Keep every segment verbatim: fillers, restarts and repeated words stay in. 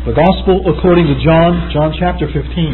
The Gospel according to John, John chapter fifteen.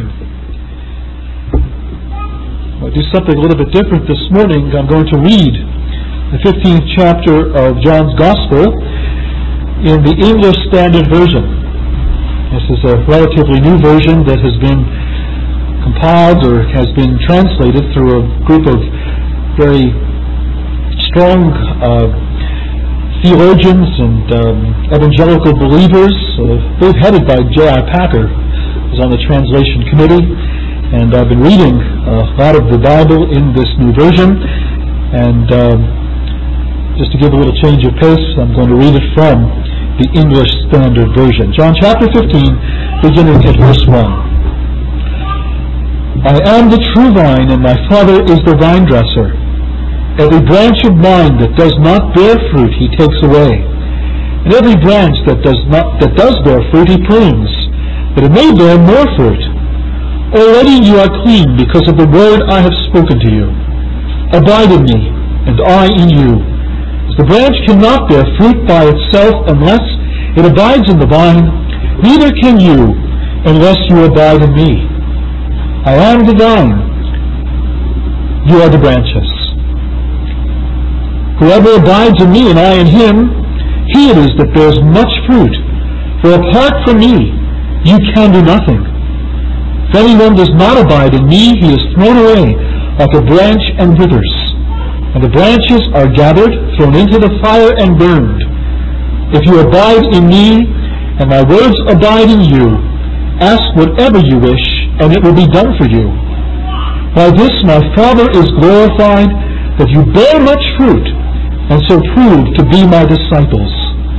I'll do something a little bit different this morning. I'm going to read the fifteenth chapter of John's Gospel in the English Standard Version. This is a relatively new version that has been compiled or has been translated through a group of very strong uh, theologians and um, evangelical believers. Uh, they're headed by J I Packer, who's on the translation committee, and I've been reading a lot of the Bible in this new version. And um, just to give a little change of pace, I'm going to read it from the English Standard Version. John chapter fifteen, beginning at verse one. I am the true vine, and my Father is the vine dresser. Every branch of mine that does not bear fruit, he takes away. And every branch that does not that does bear fruit, he prunes, that it may bear more fruit. Already you are clean because of the word I have spoken to you. Abide in me, and I in you. As the branch cannot bear fruit by itself unless it abides in the vine, neither can you unless you abide in me. I am the vine, you are the branches. Whoever abides in me and I in him, he it is that bears much fruit. For apart from me, you can do nothing. If anyone does not abide in me, he is thrown away like a branch and withers. And the branches are gathered, thrown into the fire, and burned. If you abide in me, and my words abide in you, ask whatever you wish, and it will be done for you. By this my Father is glorified, that you bear much fruit, and so prove to be my disciples.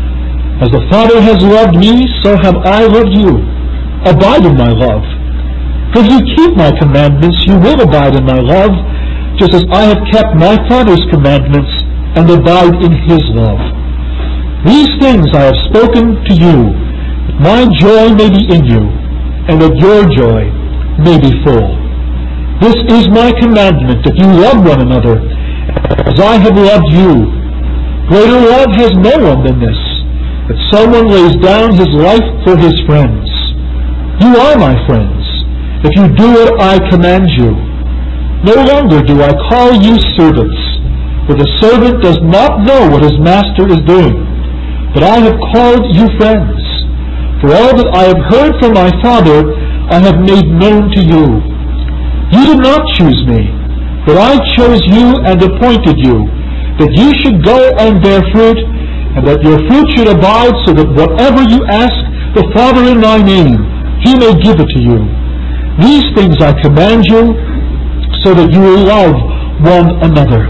As the Father has loved me, so have I loved you. Abide in my love. For if you keep my commandments, you will abide in my love, just as I have kept my Father's commandments and abide in his love. These things I have spoken to you, that my joy may be in you, and that your joy may be full. This is my commandment, that you love one another, as I have loved you. Greater love has no one than this, that someone lays down his life for his friends. You are my friends, if you do what I command you. No longer do I call you servants, for the servant does not know what his master is doing, but I have called you friends. For all that I have heard from my Father, I have made known to you. You did not choose me, but I chose you and appointed you, that you should go and bear fruit, and that your fruit should abide, so that whatever you ask the Father in my name, he may give it to you. These things I command you, so that you will love one another.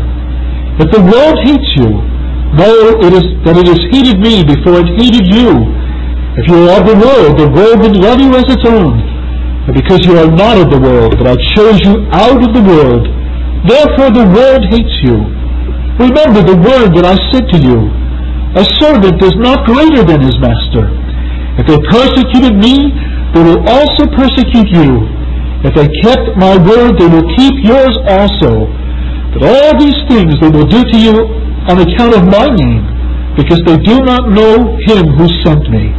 If the world hates you, know it is, that it has hated me before it hated you. If you are of the world, the world would love you as its own. But because you are not of the world, but I chose you out of the world, therefore the world hates you. Remember the word that I said to you. A servant is not greater than his master. If they persecuted me, they will also persecute you. If they kept my word, they will keep yours also. But all these things they will do to you on account of my name, because they do not know him who sent me.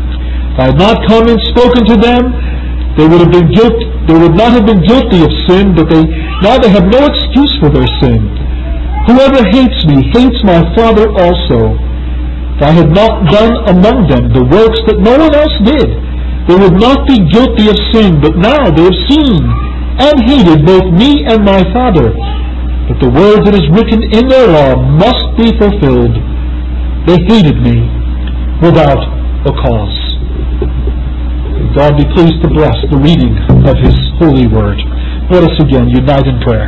If I had not come and spoken to them, they would have been guilty. They would not have been guilty of sin, but they now they have no excuse for their sin. Whoever hates me hates my Father also. If I had not done among them the works that no one else did, they would not be guilty of sin, but now they have seen and hated both me and my Father. But the word that is written in their law must be fulfilled. They hated me without a cause. May God be pleased to bless the reading of his holy word. Let us again unite in prayer.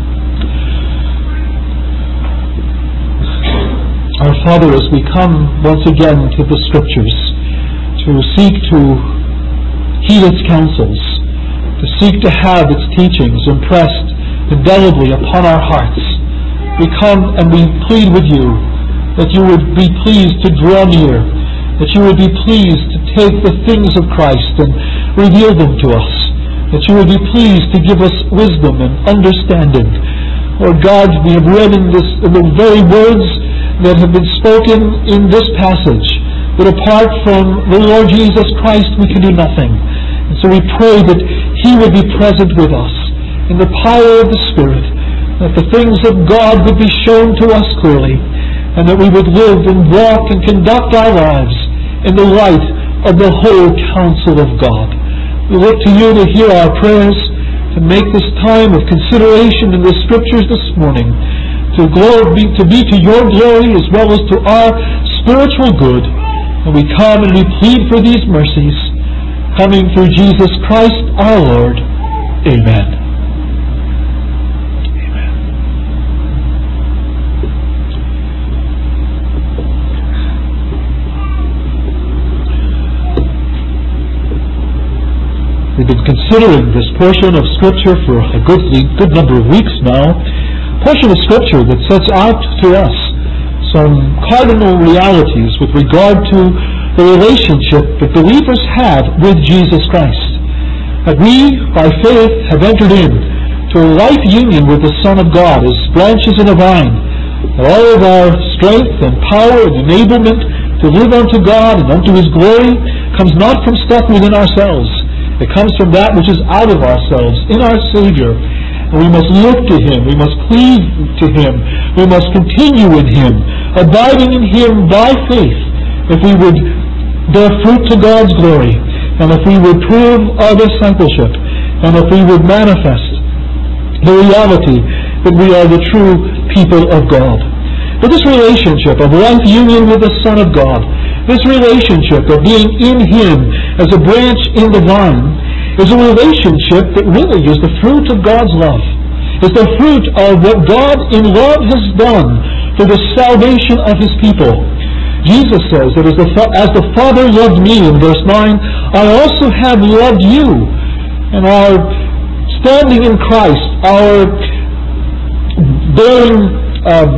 Our Father, as we come once again to the Scriptures, to seek to heed its counsels, to seek to have its teachings impressed indelibly upon our hearts, we come and we plead with you that you would be pleased to draw near, that you would be pleased to take the things of Christ and reveal them to us, that you would be pleased to give us wisdom and understanding. Lord God, we have read in, this, in the very words that have been spoken in this passage that apart from the Lord Jesus Christ we can do nothing. And so we pray that He would be present with us in the power of the Spirit, that the things of God would be shown to us clearly, and that we would live and walk and conduct our lives in the light of the whole counsel of God. We look to You to hear our prayers, to make this time of consideration in the Scriptures this morning, to, glory, to be to Your glory as well as to our spiritual good. And we come and we plead for these mercies, coming through Jesus Christ our Lord. Amen. We've been considering this portion of Scripture for a good, good number of weeks now. A portion of Scripture that sets out to us some cardinal realities with regard to the relationship that believers have with Jesus Christ. That we, by faith, have entered in to a life union with the Son of God as branches in a vine. That all of our strength and power and enablement to live unto God and unto His glory comes not from stuff within ourselves. It comes from that which is out of ourselves, in our Savior. And we must look to Him. We must cleave to Him. We must continue in Him, abiding in Him by faith, if we would bear fruit to God's glory, and if we would prove our discipleship, and if we would manifest the reality that we are the true people of God. But this relationship of life union with the Son of God, this relationship of being in Him as a branch in the vine, is a relationship that really is the fruit of God's love. It's the fruit of what God in love has done for the salvation of His people. Jesus says that as the, as the Father loved me, in verse nine, I also have loved you. And our standing in Christ, our bearing, uh,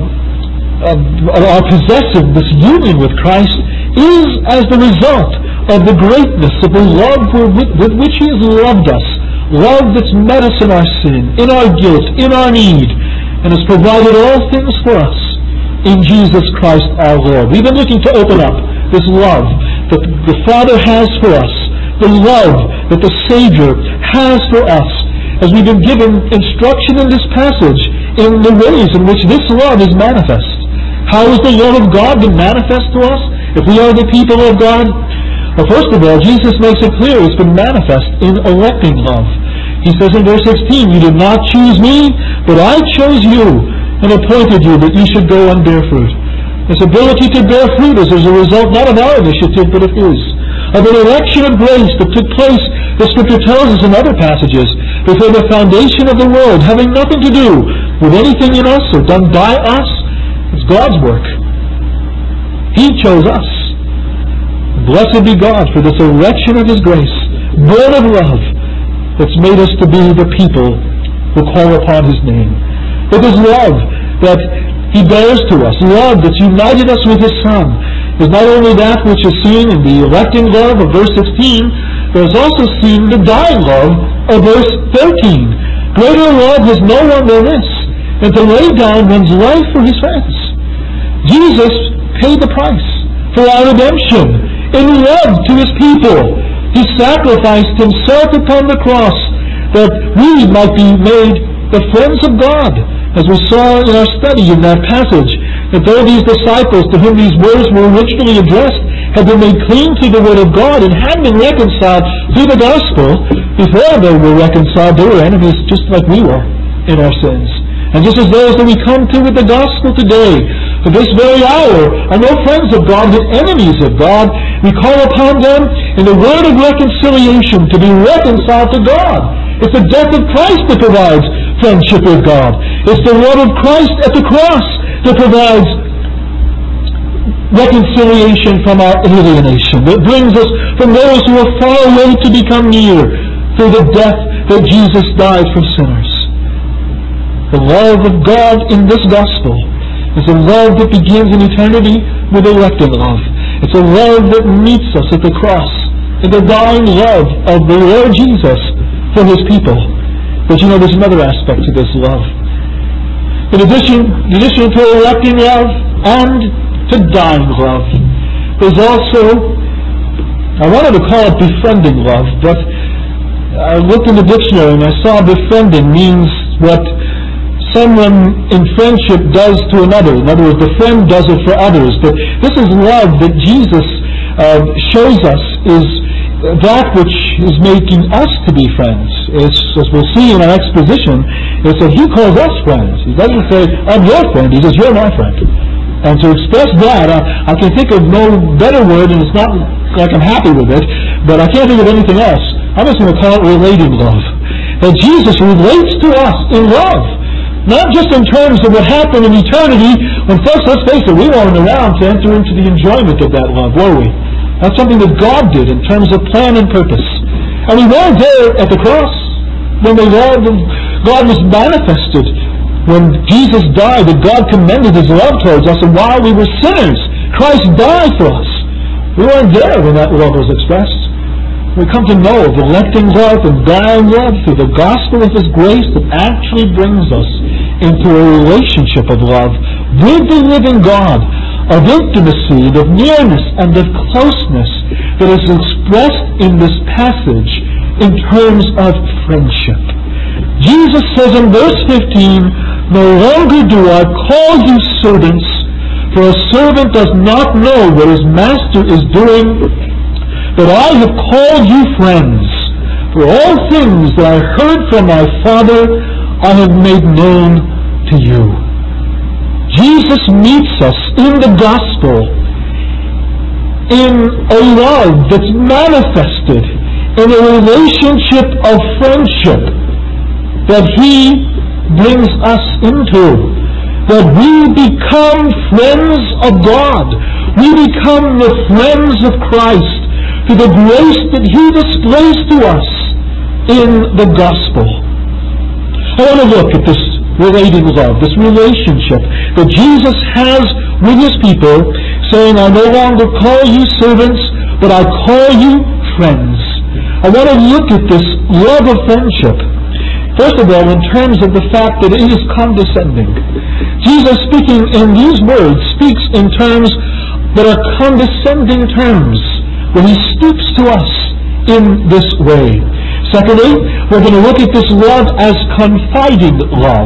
uh, our possessing this union with Christ is as the result of the greatness of the love with, with which He has loved us. Love that's met us in our sin, in our guilt, in our need, and has provided all things for us in Jesus Christ our Lord. We've been looking to open up this love that the Father has for us, the love that the Savior has for us, as we've been given instruction in this passage in the ways in which this love is manifest. How has the love of God been manifest to us if we are the people of God? Well, first of all, Jesus makes it clear it's been manifest in electing love. He says in verse sixteen, you did not choose me, but I chose you and appointed you that you should go and bear fruit. This ability to bear fruit is as a result not of our initiative, but of His. Of an election of grace that took place, the Scripture tells us in other passages, before the foundation of the world, having nothing to do with anything in us or done by us. It's God's work. He chose us. Blessed be God for this election of His grace, born of love, that's made us to be the people who call upon His name. It is love that He bears to us, love that's united us with His Son. Is not only that which is seen in the electing love of verse sixteen, there is also seen the dying love of verse thirteen. Greater love has no one than this, than to lay down one's life for his friends. Jesus paid the price for our redemption in love to His people. He sacrificed Himself upon the cross that we might be made the friends of God. As we saw in our study in that passage, that though these disciples to whom these words were originally addressed had been made clean to the Word of God and had been reconciled through the gospel, before they were reconciled, they were enemies just like we were in our sins. And just as those that we come to with the gospel today, for this very hour, are no friends of God, but enemies of God, we call upon them in the word of reconciliation to be reconciled to God. It's the death of Christ that provides friendship with God. It's the love of Christ at the cross that provides reconciliation from our alienation, that brings us from those who are far away to become near through the death that Jesus died for sinners. The love of God in this gospel is a love that begins in eternity with electing love. It's a love that meets us at the cross, in the dying love of the Lord Jesus for His people. But you know, there's another aspect to this love. In addition, in addition to electing love and to dying love, there's also, I wanted to call it befriending love, but I looked in the dictionary and I saw befriending means what someone in friendship does to another. In other words, the friend does it for others. But this is love that Jesus uh, shows us is that which is making us to be friends. It's, as we'll see in our exposition, it's that He calls us friends. He doesn't say, I'm your friend. He says, you're my friend. And to express that, I, I can think of no better word, and it's not like I'm happy with it, but I can't think of anything else. I'm just going to call it relating love. That Jesus relates to us in love. Not just in terms of what happened in eternity, when first, let's face it, we weren't around to enter into the enjoyment of that love, were we? That's something that God did in terms of plan and purpose. And we weren't there at the cross when the love of God was manifested. When Jesus died, that God commended His love towards us, and while we were sinners, Christ died for us. We weren't there when that love was expressed. We come to know of electing love and dying love through the gospel of His grace that actually brings us into a relationship of love with the living God, of intimacy, of nearness, and of closeness that is expressed in this passage in terms of friendship. Jesus says in verse fifteen, no longer do I call you servants, for a servant does not know what his master is doing, but I have called you friends. For all things that I heard from my Father, I have made known to you. Jesus meets us in the gospel in a love that's manifested in a relationship of friendship that He brings us into. That we become friends of God. We become the friends of Christ through the grace that He displays to us in the gospel. I want to look at this relating love, this relationship that Jesus has with His people, saying, I no longer call you servants, but I call you friends. I want to look at this love of friendship. First of all, in terms of the fact that it is condescending. Jesus, speaking in these words, speaks in terms that are condescending terms when He stoops to us in this way. Secondly, we're going to look at this love as confiding love.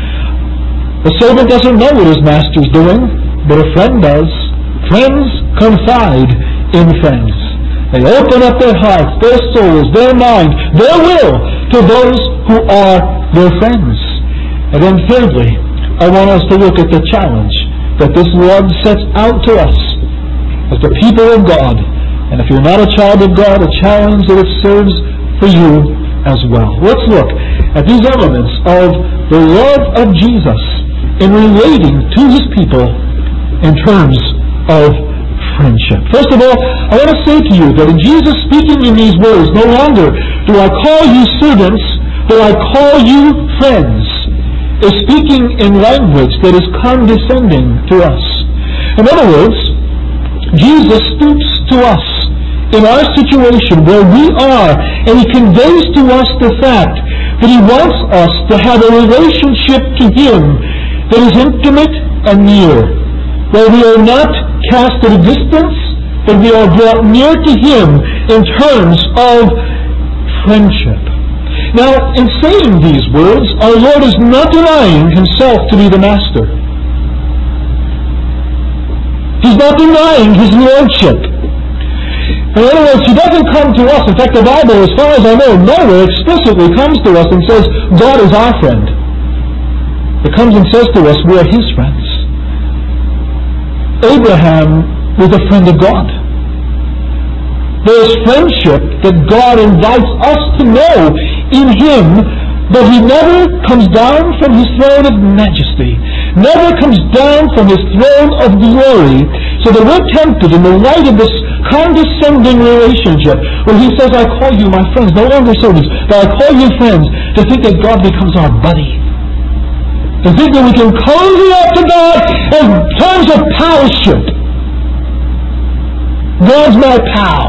The servant doesn't know what his master's doing, but a friend does. Friends confide in friends. They open up their hearts, their souls, their mind, their will to those who are their friends. And then thirdly, I want us to look at the challenge that this love sets out to us as the people of God. And if you're not a child of God, a challenge that it serves for you as well. Let's look at these elements of the love of Jesus in relating to His people in terms of friendship. First of all, I want to say to you that in Jesus speaking in these words, no longer do I call you servants, but I call you friends, is speaking in language that is condescending to us. In other words, Jesus stoops to us in our situation where we are, and He conveys to us the fact that He wants us to have a relationship to Him that is intimate and near, where we are not cast at a distance, but we are brought near to Him in terms of friendship. Now, in saying these words, our Lord is not denying Himself to be the Master. He's not denying His Lordship. In other words, He doesn't come to us. In fact, the Bible, as far as I know, nowhere explicitly comes to us and says, God is our friend. It comes and says to us, we are His friends. Abraham was a friend of God. There is friendship that God invites us to know in Him, but He never comes down from His throne of majesty, never comes down from His throne of glory, so that we're tempted in the light of this condescending relationship, when He says, I call you my friends, no longer servants, but I call you friends, to think that God becomes our buddy. To think that we can cozy up to God in terms of palship. God's my pal.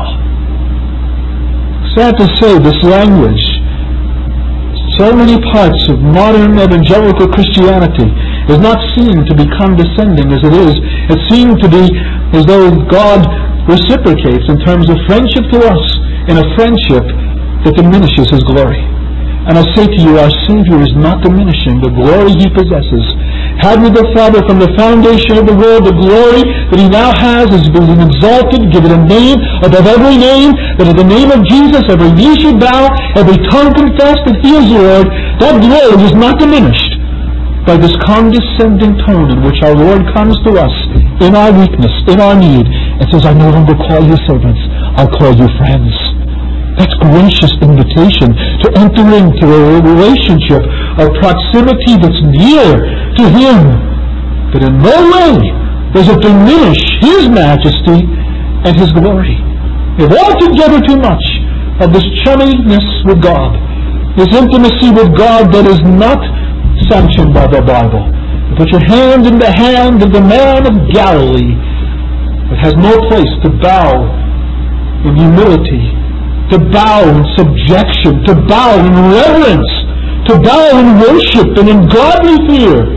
Sad to say, this language, so many parts of modern evangelical Christianity, is not seen to be condescending as it is. It's seen to be as though God reciprocates in terms of friendship to us in a friendship that diminishes His glory. And I say to you, our Savior is not diminishing the glory He possesses. Had with the Father from the foundation of the world the glory that He now has is being exalted, given a name above every name, that at the name of Jesus every knee should bow, every tongue confess that He is Lord. That glory is not diminished by this condescending tone in which our Lord comes to us in our weakness, in our need, and says, I no longer call you servants, I'll call you friends. That's gracious invitation to enter into a relationship of proximity that's near to Him. But in no way does it diminish His majesty and His glory. We have altogether too much of this chumminess with God, this intimacy with God that is not sanctioned by the Bible. You put your hand in the hand of the man of Galilee that has no place to bow in humility, to bow in subjection, to bow in reverence, to bow in worship and in godly fear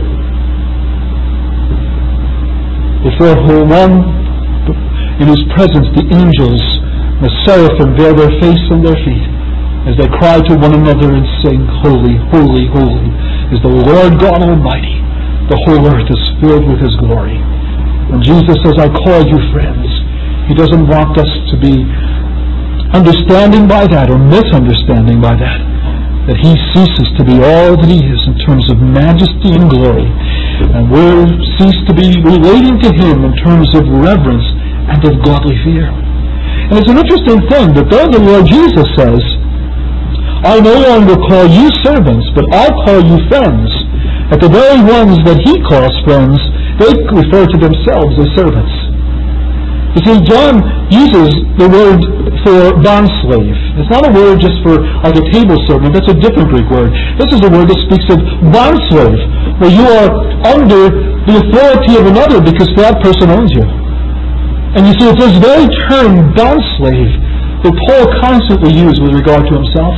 before her one in whose presence the angels, the seraphim, bear their face and their feet as they cry to one another and sing, Holy, holy, holy is the Lord God Almighty. The whole earth is filled with His glory. When Jesus says, I call you friends, He doesn't want us to be understanding by that or misunderstanding by that, that He ceases to be all that He is in terms of majesty and glory, and we'll cease to be relating to Him in terms of reverence and of godly fear. And it's an interesting thing that though the Lord Jesus says, I no longer call you servants, but I'll call you friends, at the very ones that He calls friends, they refer to themselves as servants. You see, John uses the word for bondslave. It's not a word just for like a table servant. That's a different Greek word. This is a word that speaks of bondslave, where you are under the authority of another because that person owns you. And you see, it's this very term, bondslave, that Paul constantly used with regard to himself.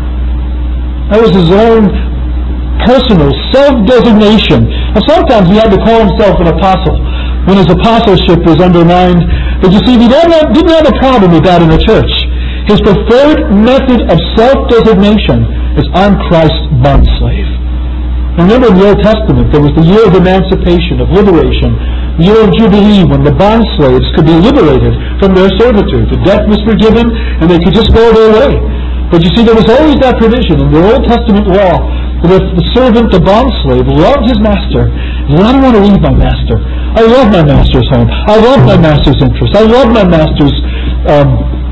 That was his own personal self-designation. And sometimes he had to call himself an apostle when his apostleship was undermined. But you see, he didn't have, didn't have a problem with that in the church. His preferred method of self-designation is, I'm Christ's bondslave. Remember in the Old Testament, there was the year of emancipation, of liberation, the year of Jubilee, when the bondslaves could be liberated from their servitude. The debt was forgiven, and they could just go their way. But you see, there was always that provision in the Old Testament law that if the servant, the bondslave, loved his master, he said, I don't want to leave my master. I love my master's home. I love my master's interests. I love my master's, um,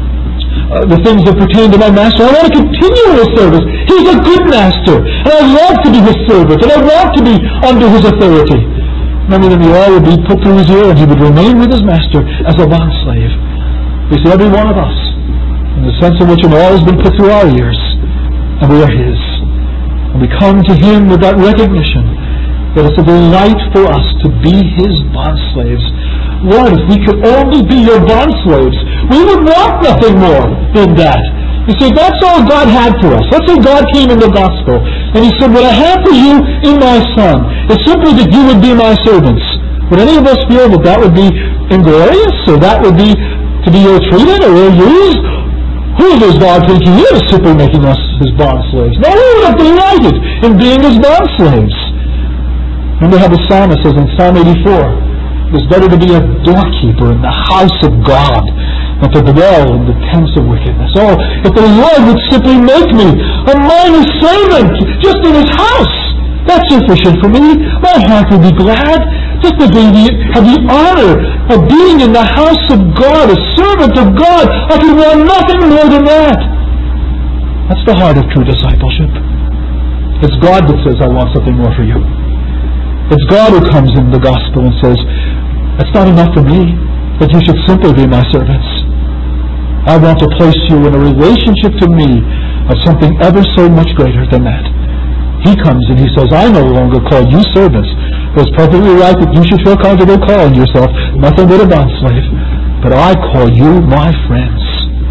uh, the things that pertain to my master. I want to continue his service. He's a good master, and I love to be his servant, and I want to be under his authority. Remember, then the oil would be put through his ear, and he would remain with his master as a bondslave. You see, every one of us, in the sense in which an oil has been put through our ears, and we are his. And we come to him with that recognition that it's a delight for us to be his bondslaves. Lord, if we could only be your bondslaves, we would want nothing more than that. You see, that's all God had for us. Let's say God came in the gospel, and he said, what I have for you in my Son is simply that you would be my servants. Would any of us feel that that would be inglorious, or that would be to be ill-treated or ill-used? Who does God think he is, simply making us his bondslaves? No, we would have delighted in being his bondslaves. Remember how the psalmist says in Psalm eighty-four, it is better to be a doorkeeper in the house of God than to dwell in the tents of wickedness. Oh, if the Lord would simply make me a minor servant just in his house, that's sufficient for me. My heart would be glad just to be the, have the honor of being in the house of God, a servant of God. I can want nothing more than that. That's the heart of true discipleship. It's God that says, I want something more for you. It's God who comes in the gospel and says, that's not enough for me, that you should simply be my servants. I want to place you in a relationship to me of something ever so much greater than that. He comes and he says, I no longer call you servants. It's perfectly right that you should feel comfortable calling yourself nothing but a bondslave. But I call you my friends.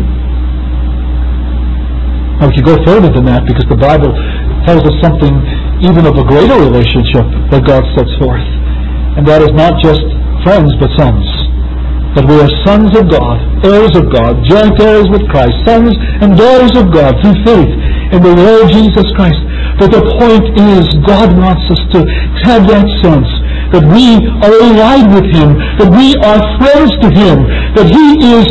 Now we could go further than that, because the Bible tells us something even of a greater relationship that God sets forth. And that is not just friends, but sons. that we are sons of God, heirs of God, joint heirs with Christ, sons and daughters of God through faith in the Lord Jesus Christ. But the point is, God wants us to have that sense that we are allied with Him, that we are friends to Him, that He is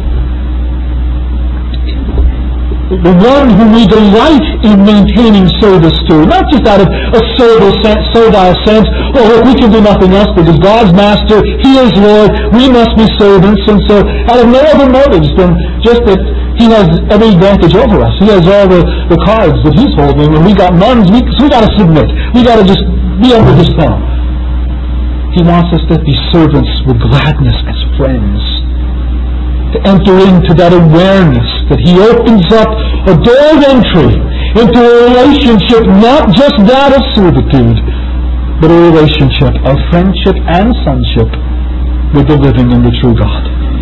the one whom we delight in maintaining service to. Not just out of a servile sense, servile sense, oh look, we can do nothing else because God's master, He is Lord, we must be servants, and so out of no other motives than just that He has every advantage over us. He has all the, the cards that He's holding, and we got none, we, so we got to submit. We got to just be under His thumb. He wants us to be servants with gladness as friends, to enter into that awareness that He opens up a door of entry into a relationship, not just that of servitude, but a relationship of friendship and sonship with the living and the true God.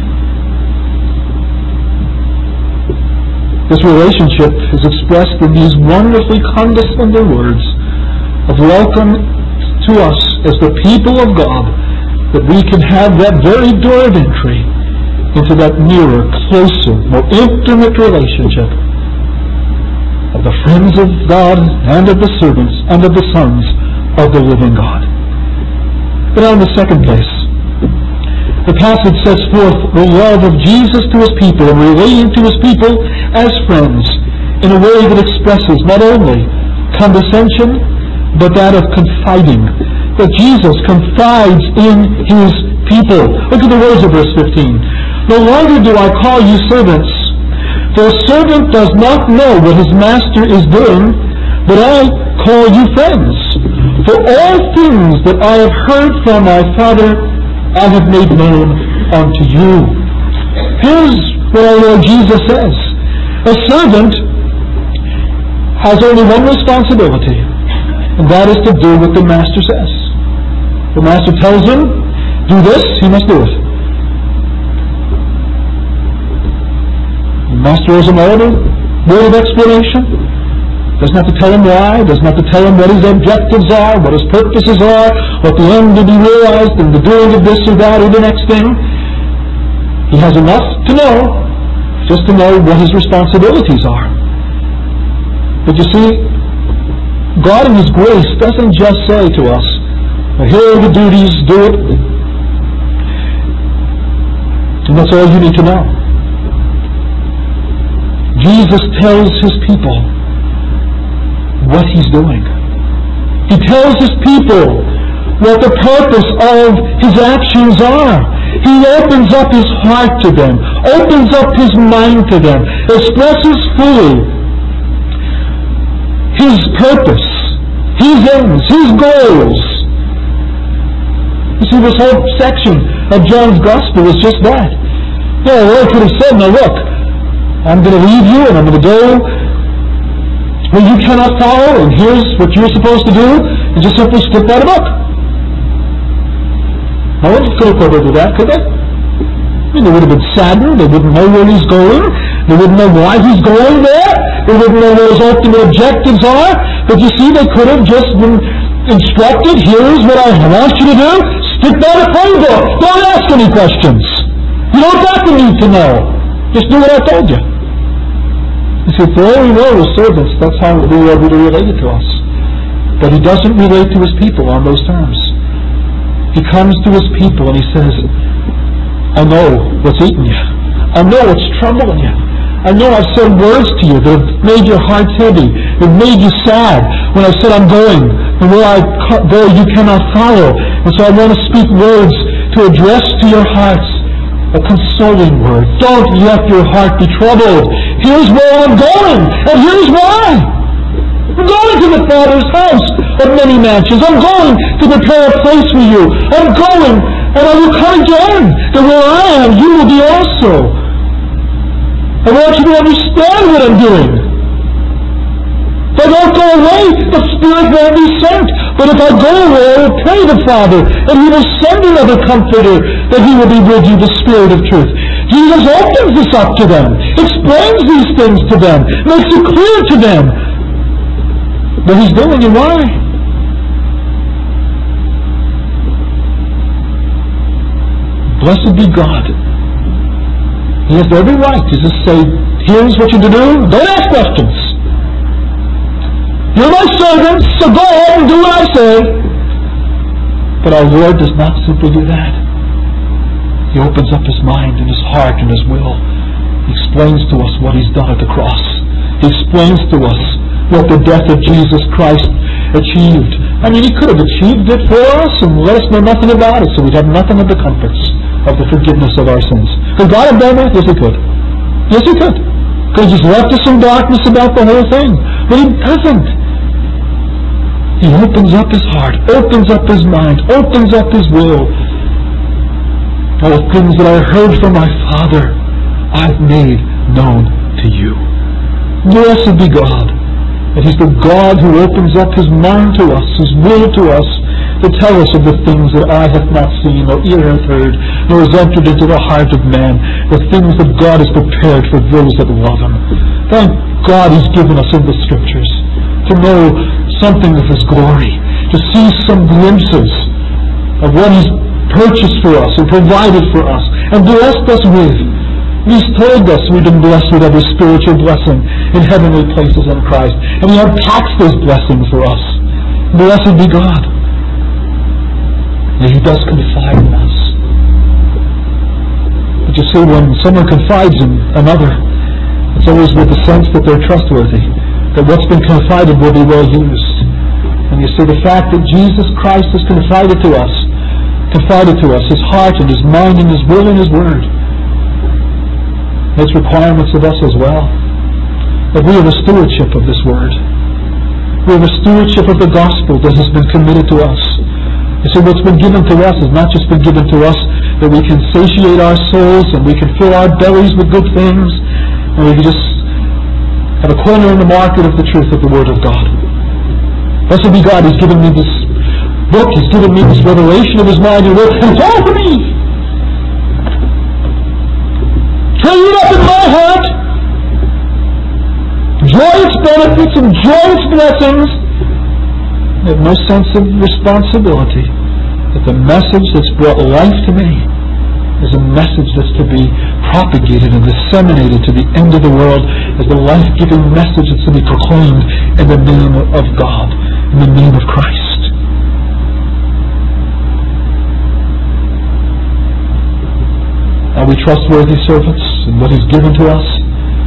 This relationship is expressed in these wonderfully condescending words of welcome to us as the people of God, that we can have that very door of entry into that nearer, closer, more intimate relationship of the friends of God and of the servants and of the sons of the living God. But now in the second place, the passage sets forth the love of Jesus to His people and relating to His people as friends in a way that expresses not only condescension, but that of confiding. That Jesus confides in His people. Look at the words of verse fifteen. No longer do I call you servants, for a servant does not know what his master is doing, but I call you friends. For all things that I have heard from my Father, I have made known unto you. Here's what our Lord Jesus says. A servant has only one responsibility, and that is to do what the master says. The master tells him, do this, he must do it. The master has another word of explanation. Doesn't have to tell him why, doesn't have to tell him what his objectives are, what his purposes are, what the end to be realized in the doing of this or that or the next thing. He has enough to know, just to know what his responsibilities are. But you see, God in His grace doesn't just say to us, well, here are the duties, do it. And that's all you need to know. Jesus tells His people what He's doing. He tells His people what the purpose of His actions are. He opens up His heart to them, opens up His mind to them, expresses fully His purpose, His aims, His goals. You see, this whole section of John's Gospel is just that. Yeah, the Lord could have said, now look, I'm going to leave you and I'm going to go where you cannot follow, and here's what you're supposed to do, and just simply stick out a book. No one could have ever do that, could they? I mean, they would have been saddened, they wouldn't know where He's going, they wouldn't know why He's going there, they wouldn't know what His ultimate objectives are, but you see, they could have just been instructed, here's what I want you to do, stick down a playbook, don't ask any questions. You don't have to need to know. Just do what I told you. You see, for all we know as servants, that's how we are able to relate it to us. But He doesn't relate to His people on those terms. He comes to His people and He says, I know what's eating you. I know what's troubling you. I know I've said words to you that have made your hearts heavy, that made you sad when I said I'm going, and where I go you cannot follow. And so I want to speak words to address to your hearts a consoling word. Don't let your heart be troubled. Here's where I'm going, and here's why. I'm going to the Father's house of many mansions. I'm going to prepare a place for you. I'm going, and I will come again, that where I am, you will be also. I want you to understand what I'm doing. If I don't go away, the Spirit won't be sent. But if I go away, I will pray the Father, and He will send another Comforter, that He will be with you, the Spirit of truth. Jesus opens this up to them, explains these things to them, makes it clear to them what He's doing and why. Blessed be God. He has every right to just say, here's what you're to do, don't ask questions. You're my servant, so go ahead and do what I say. But our Lord does not simply do that. He opens up His mind and His heart and His will. He explains to us what He's done at the cross. He explains to us what the death of Jesus Christ achieved. I mean, He could have achieved it for us and let us know nothing about it, so we'd have nothing of the comforts of the forgiveness of our sins. Could God have done that? Yes, He could. Yes, He could. Could He just left us in darkness about the whole thing? But He doesn't. He opens up His heart, opens up His mind, opens up His will. All the things that I heard from my Father, I've made known to you. Blessed be God, that He's the God who opens up His mind to us, His will to us, to tell us of the things that eye hath not seen, nor ear hath heard, nor has entered into the heart of man, the things that God has prepared for those that love Him. Thank God He's given us in the Scriptures to know something of His glory, to see some glimpses of what He's purchased for us and provided for us and blessed us with. He's told us we've been blessed with every spiritual blessing in heavenly places in Christ, and He unpacks those blessings for us. Blessed be God. And He does confide in us. But you see, when someone confides in another, it's always with the sense that they're trustworthy, that what's been confided will be well used. And you see, the fact that Jesus Christ has confided to us, confided to us His heart and His mind and His will and His word, makes requirements of us as well. That we have a stewardship of this word. We have a stewardship of the gospel that has been committed to us. You see, what's been given to us has not just been given to us that we can satiate our souls and we can fill our bellies with good things and we can just have a corner in the market of the truth of the Word of God. Blessed be God, He's given me this book, He's given me this revelation of His mind and will, and it's all for me. Train it up in my heart, enjoy its benefits, enjoy its blessings. I have no sense of responsibility that the message that's brought life to me is a message that's to be propagated and disseminated to the end of the world as the life-giving message that's to be proclaimed in the name of God, in the name of Christ. Are we trustworthy servants in what He's given to us?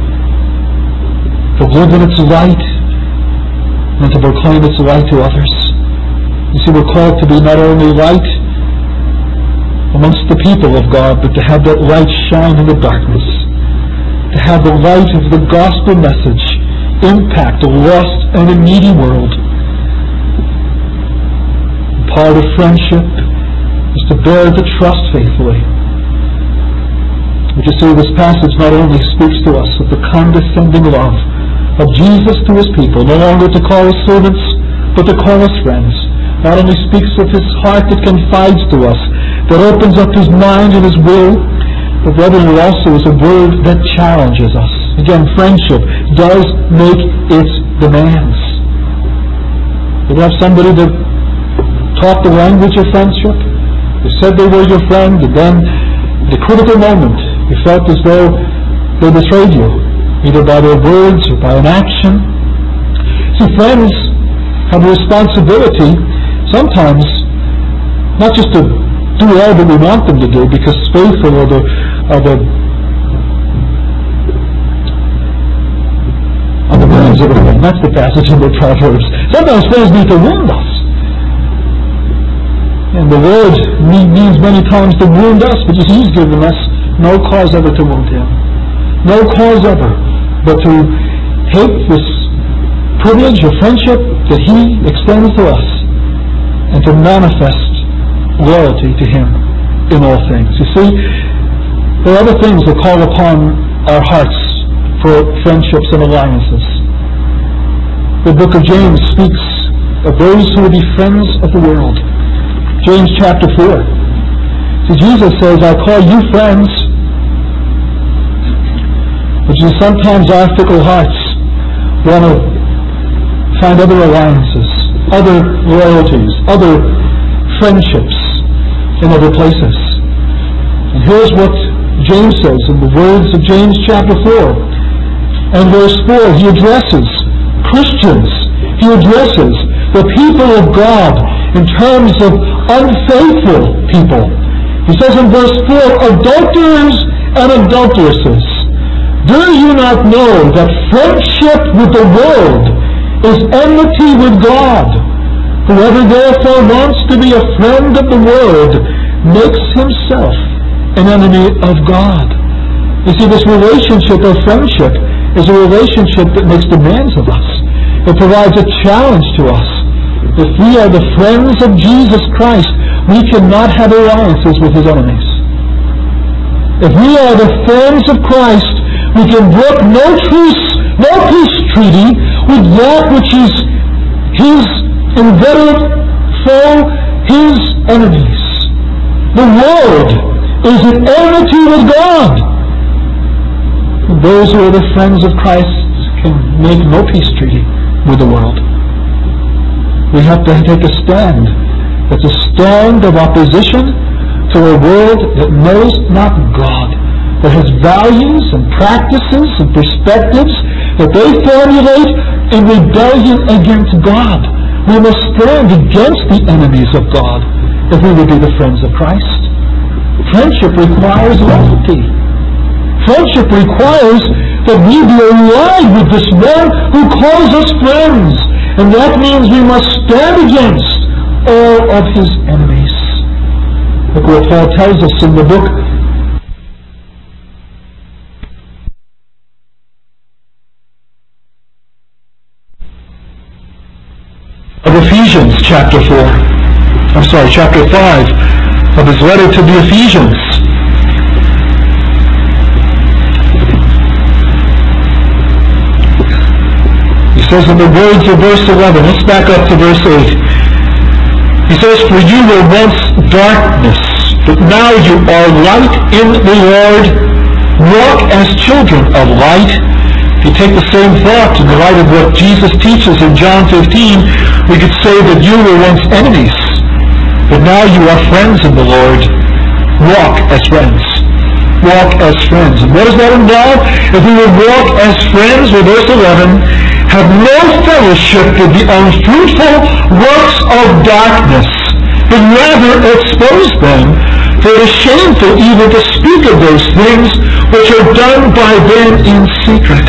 To live in its light and to proclaim its light to others. You see, we're called to be not only light amongst the people of God, but to have that light shine in the darkness. To have the light of the gospel message impact a lost and a needy world. Part of friendship is to bear the trust faithfully. But you see, this passage not only speaks to us of the condescending love of Jesus to His people, no longer to call us servants, but to call us friends. Not only speaks of His heart that confides to us, that opens up His mind and His will, but rather it also is a word that challenges us. Again, friendship does make its demands. You have somebody that taught the language of friendship, they said they were your friend, and then at a critical moment you felt as though they betrayed you, either by their words or by an action. See, friends have a responsibility sometimes not just to do all that we want them to do, because faithful are the are the are the words of the friend. That's the passage in the Proverbs. Sometimes friends need to wound us. And the Lord means many times to wound us, but He's given us no cause ever to wound Him. No cause ever, but to take this privilege of friendship that He extends to us and to manifest loyalty to Him in all things. You see, there are other things that call upon our hearts for friendships and alliances. The book of James speaks of those who will be friends of the world. James chapter four. See, Jesus says, I call you friends, but you sometimes our fickle hearts want to find other alliances, other loyalties, other friendships in other places. And here's what James says in the words of James chapter four and verse four. He addresses Christians. He addresses the people of God in terms of unfaithful people. He says in verse four, adulterers and adulteresses, do you not know that friendship with the world is enmity with God? Whoever therefore wants to be a friend of the world makes himself an enemy of God. You see, this relationship of friendship is a relationship that makes demands of us. It provides a challenge to us. If we are the friends of Jesus Christ, we cannot have alliances with his enemies. If we are the friends of Christ, we can brook no truce, no peace treaty with that which is his inveterate foe, his enemies. The world is in enmity with God. And those who are the friends of Christ can make no peace treaty with the world. We have to take a stand. It's a stand of opposition to a world that knows not God, that has values and practices and perspectives that they formulate in rebellion against God. We must stand against the enemies of God if we would be the friends of Christ. Friendship requires loyalty. Friendship requires that we be aligned with this one who calls us friends. And that means we must stand against all of his enemies. Look what Paul tells us in the book of Ephesians chapter four. I'm sorry, chapter five of his letter to the Ephesians. He says in the words of verse eleven, let's back up to verse eight. He says, for you were once darkness, but now you are light in the Lord. Walk as children of light. If you take the same thought in the light of what Jesus teaches in John fifteen, we could say that you were once enemies, but now you are friends in the Lord. Walk as friends. Walk as friends. And what does that involve? If we would walk as friends, with verse eleven, have no fellowship with the unfruitful works of darkness, but rather expose them. For it is shameful even to speak of those things which are done by them in secret.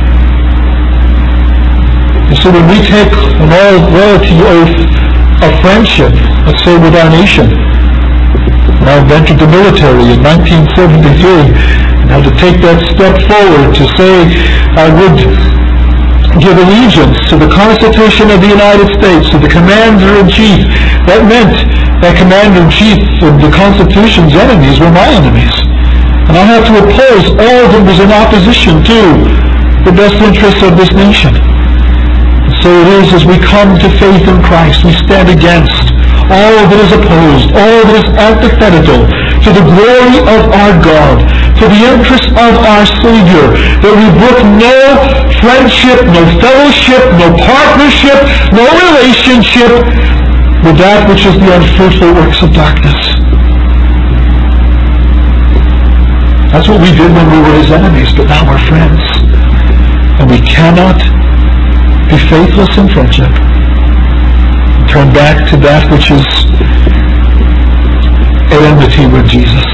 You see, when we take an loyalty oath of friendship, let's say with our nation, and I've entered the military in nineteen seventy-three, and had to take that step forward to say I would give allegiance to the Constitution of the United States, to the Commander-in-Chief. That meant that Commander-in-Chief and the Constitution's enemies were my enemies. And I have to oppose all that was in opposition to the best interests of this nation. And so it is as we come to faith in Christ, we stand against all that is opposed, all that is antithetical to the glory of our God, to the interest of our Savior, that we brook no friendship, no fellowship, no partnership, no relationship with that which is the unfruitful works of darkness. That's what we did when we were his enemies, but now we're friends. And we cannot be faithless in friendship. Turn back to that which is at enmity with Jesus.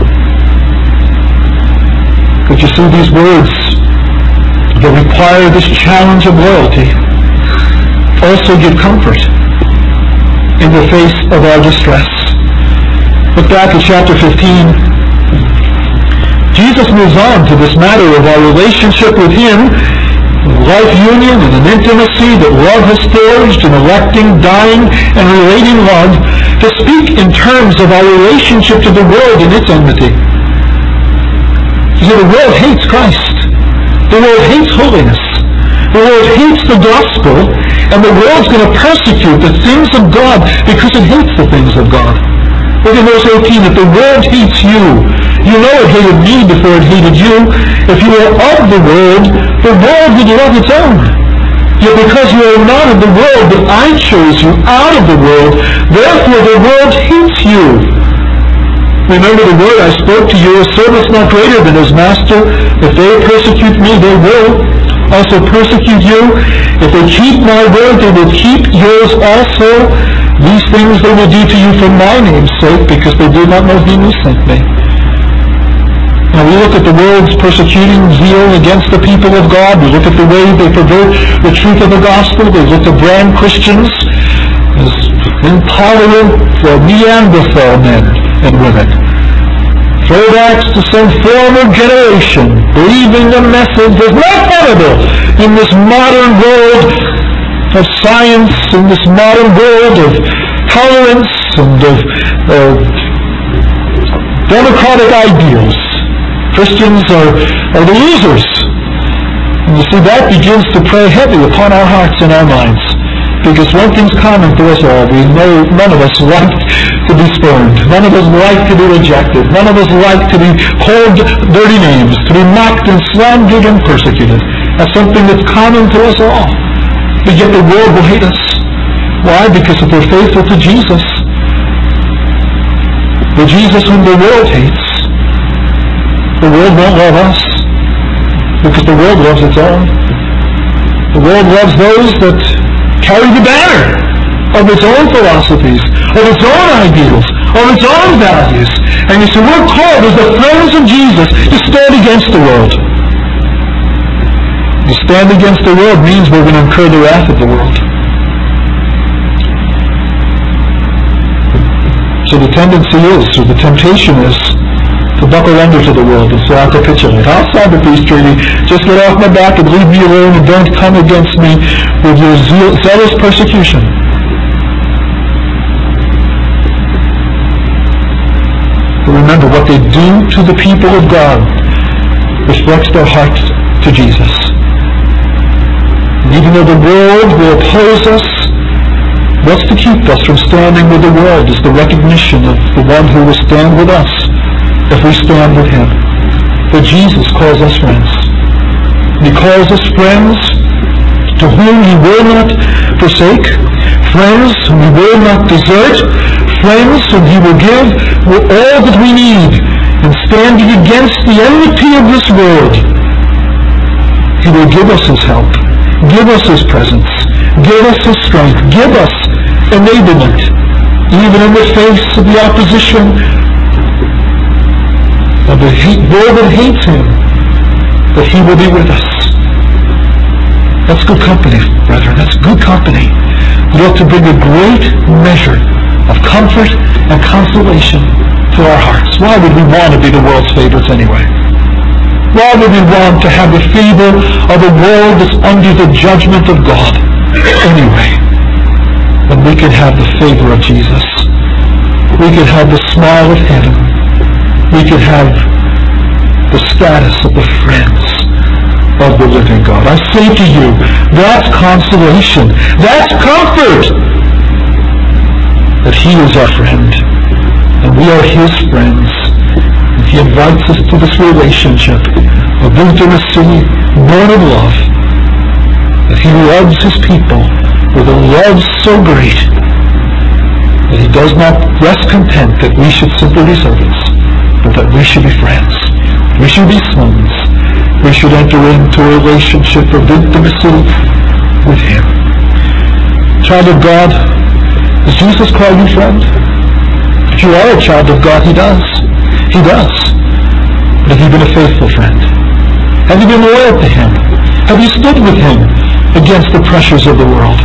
But you see, these words that require this challenge of loyalty also give comfort in the face of our distress. Look back at chapter fifteen. Jesus moves on to this matter of our relationship with him, life union and an intimacy that love has forged, and electing, dying, and relating love, to speak in terms of our relationship to the world and its enmity. You see, the world hates Christ. The world hates holiness. The world hates the gospel, and the world's going to persecute the things of God because it hates the things of God. Look at verse eighteen. If the world hates you, you know it hated me before it hated you. If you were of the world, the world would love its own. Yet because you are not of the world, but I chose you out of the world, therefore the world hates you. Remember the word I spoke to you, a servant's not greater than his master. If they persecute me, they will also persecute you. If they keep my word, they will keep yours also. These things they will do to you for my name's sake, because they do not know him who sent me. Now we look at the world's persecuting zeal against the people of God. We look at the way they pervert the truth of the gospel. They look to brand Christians as intolerant for Neanderthal men and women. Throwbacks to some former generation, believing the message is not tenable in this modern world of science, in this modern world of tolerance and of uh, democratic ideals. Christians are, are the losers. And you see, that begins to prey heavy upon our hearts and our minds. Because one thing's common to us all. We know none of us like to be spurned. None of us like to be rejected. None of us like to be called dirty names, to be mocked and slandered and persecuted. That's something that's common to us all. But yet the world will hate us. Why? Because if we're faithful to Jesus, the Jesus whom the world hates, the world won't love us, because the world loves its own. The world loves those that carry the banner of its own philosophies, of its own ideals, of its own values. And you see, we're called as the friends of Jesus to stand against the world. To stand against the world means we're going to incur the wrath of the world. So the tendency is, or the temptation is, to buckle under to the world and say, I'll capitulate. I'll sign the peace treaty. Just get off my back and leave me alone and don't come against me with your zeal- zealous persecution. But remember, what they do to the people of God reflects their heart to Jesus. And even though the world will oppose us, what's to keep us from standing with the world is the recognition of the one who will stand with us if we stand with him. For Jesus calls us friends. He calls us friends to whom he will not forsake, friends whom he will not desert, friends whom he will give all that we need in standing against the enmity of this world. He will give us his help, give us his presence, give us his strength, give us enablement, even in the face of the opposition of the hate, world that hates him, that he will be with us. That's good company, brethren. That's good company. It ought to bring a great measure of comfort and consolation to our hearts. Why would we want to be the world's favorites anyway? Why would we want to have the favor of a world that's under the judgment of God anyway? When we could have the favor of Jesus. We could have the smile of heaven. We could have the status of the friends of the living God. I say to you, that's consolation. That's comfort. That he is our friend. And we are his friends. And he invites us to this relationship of intimacy, born of love. That he loves his people with a love so great that he does not rest content that we should simply be servants, but that we should be friends. We should be sons. We should enter into a relationship of intimacy with him. Child of God, does Jesus call you friend? If you are a child of God, he does. He does. But have you been a faithful friend? Have you been loyal to him? Have you stood with him against the pressures of the world?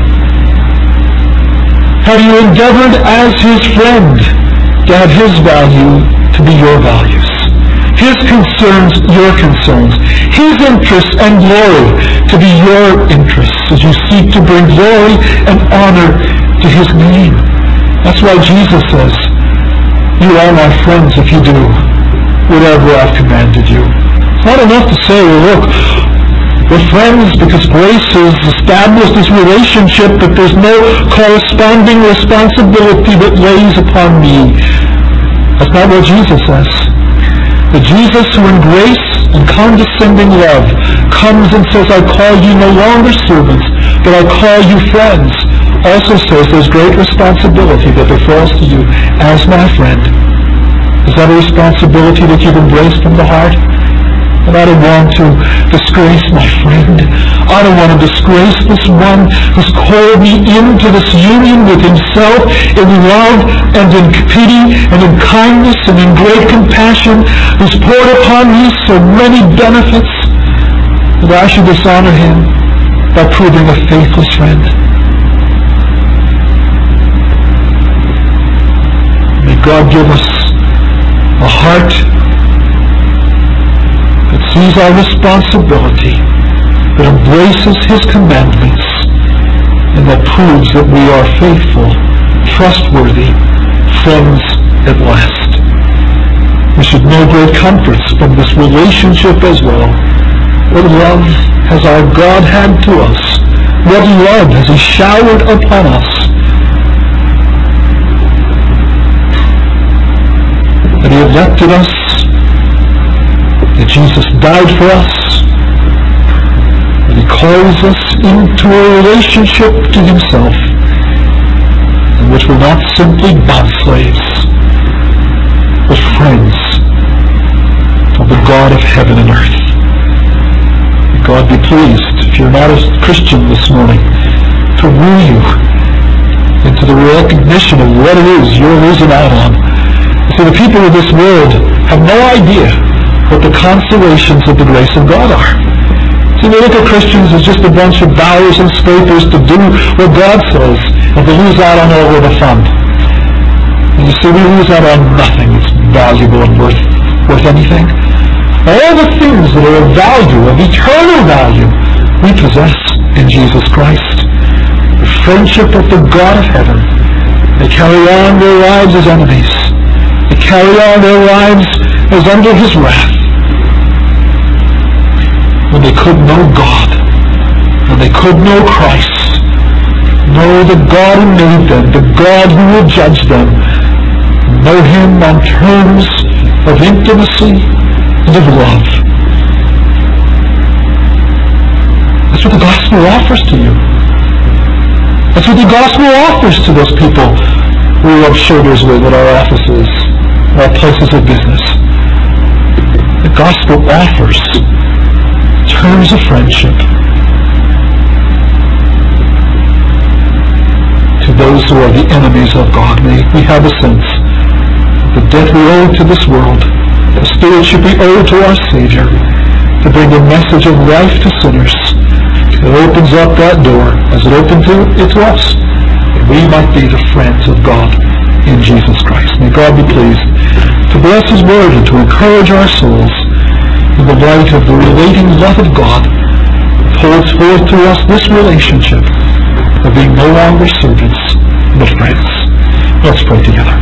Have you endeavored as his friend to have his value to be your values, his concerns your concerns, his interests and glory to be your interests as you seek to bring glory and honor to his name? That's why Jesus says, you are my friends if you do whatever I've commanded you. It's not enough to say, well, look, we're friends because grace has established this relationship, but there's no corresponding responsibility that lays upon me. That's not what Jesus says. The Jesus who in grace and condescending love comes and says, I call you no longer servants, but I call you friends, also says there's great responsibility that befalls to you as my friend. Is that a responsibility that you've embraced from the heart? And I don't want to disgrace my friend. I don't want to disgrace this one who's called me into this union with himself in love and in pity and in kindness and in great compassion, who's poured upon me so many benefits, that I should dishonor him by proving a faithless friend. May God give us a heart that sees our responsibility, that embraces his commandments, and that proves that we are faithful, trustworthy friends at last. We should know great comforts from this relationship as well. What love has our God had to us? What love has he showered upon us? That he elected us, that Jesus died for us, that he calls us into a relationship to himself, in which we're not simply bondslaves, but friends of the God of heaven and earth. May God be pleased, if you're not a Christian this morning, to woo you into the recognition of what it is you're losing out on. So the people of this world have no idea what the consolations of the grace of God are. See, they look at Christians as just a bunch of bowers and scrapers to do what God says, and to lose out on all of the fun. And you see, we lose out on nothing that's valuable and worth, worth anything. All the things that are of value, of eternal value, we possess in Jesus Christ. The friendship of the God of heaven. They carry on their lives as enemies. They carry on their lives as under his wrath. When they could know God, when they could know Christ, know the God who made them, the God who will judge them, know him on terms of intimacy and of love. That's what the gospel offers to you. That's what the gospel offers to those people we rub shoulders with at our offices, our places of business. The gospel offers terms of friendship to those who are the enemies of God. May we have a sense of the debt we owe to this world, the stewardship we owe to our Savior, to bring a message of life to sinners. It opens up that door, as it opened to, it to us, that we might be the friends of God in Jesus Christ. May God be pleased to bless his word and to encourage our souls in the light of the relating love of God that holds forth to us this relationship of being no longer servants, but friends. Let's pray together.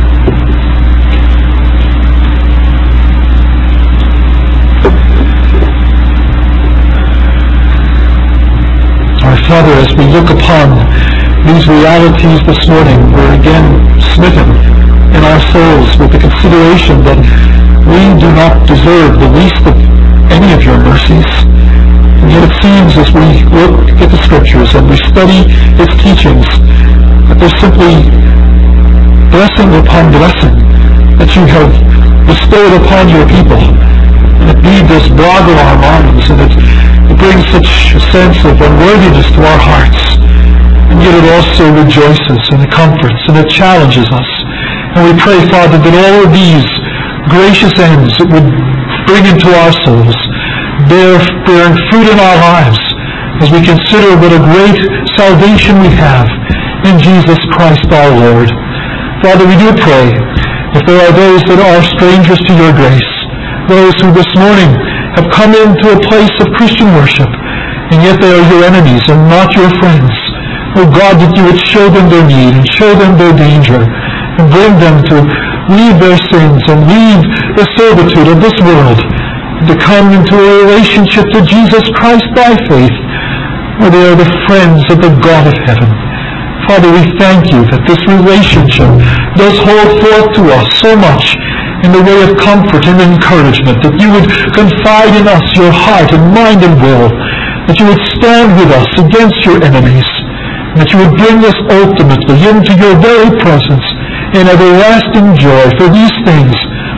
Our Father, as we look upon these realities this morning, we're again smitten in our souls with the consideration that we do not deserve the least of any of your mercies. And yet it seems, as we look at the Scriptures and we study its teachings, that there's simply blessing upon blessing that you have bestowed upon your people. And it does boggle our minds, and it, it brings such a sense of unworthiness to our hearts. And yet it also rejoices, and it comforts, and it challenges us. And we pray, Father, that all of these gracious ends that would bring into our souls, bear, bearing fruit in our lives, as we consider what a great salvation we have in Jesus Christ our Lord. Father, we do pray, if there are those that are strangers to your grace, those who this morning have come into a place of Christian worship, and yet they are your enemies and not your friends, oh God, that you would show them their need and show them their danger, and bring them to leave their sins and leave the servitude of this world, to come into a relationship to Jesus Christ by faith, where they are the friends of the God of heaven. Father, we thank you that this relationship does hold forth to us so much in the way of comfort and encouragement, that you would confide in us your heart and mind and will, that you would stand with us against your enemies, and that you would bring us ultimately into your very presence in everlasting joy. For these things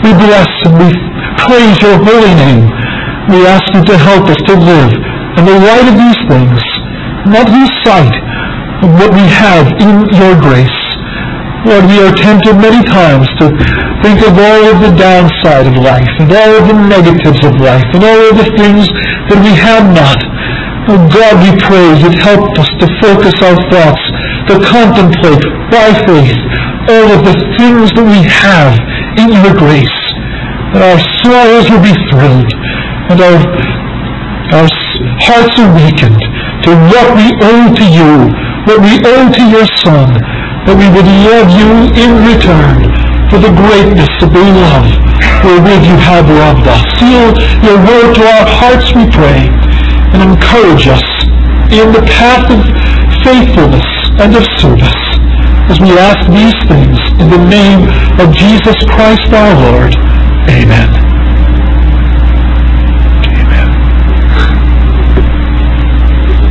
We bless and we praise your holy name. We ask you to help us to live in the light of these things, not lose sight of what we have in your grace. Lord, we are tempted many times to think of all of the downside of life and all of the negatives of life and all of the things that we have not. Oh God, we pray you'd help us to focus our thoughts, to contemplate by faith all of the things that we have in your grace, that our souls will be thrilled and our, our hearts awakened to what we owe to you, what we owe to your Son, that we would love you in return for the greatness of the love wherewith you have loved us. Seal your word to our hearts, we pray, and encourage us in the path of faithfulness and of service, as we ask these things in the name of Jesus Christ our Lord. Amen.